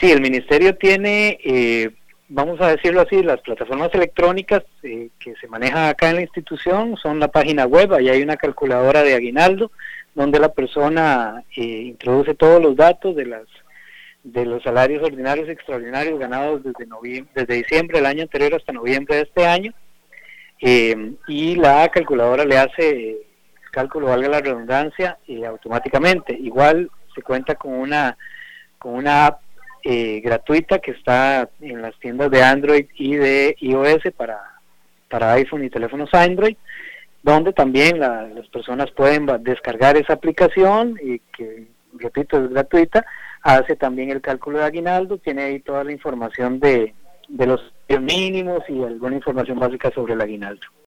Sí, el ministerio tiene, vamos a decirlo así, las plataformas electrónicas que se manejan acá en la institución son la página web. Ahí hay una calculadora de aguinaldo donde la persona introduce todos los datos de los salarios ordinarios y extraordinarios ganados desde diciembre del año anterior hasta noviembre de este año, y la calculadora le hace el cálculo, valga la redundancia, automáticamente. Igual se cuenta con una app gratuita que está en las tiendas de Android y de iOS para iPhone y teléfonos Android, donde también las personas pueden descargar esa aplicación y que, repito, es gratuita. Hace también el cálculo de aguinaldo, tiene ahí toda la información de los mínimos y alguna información básica sobre el aguinaldo.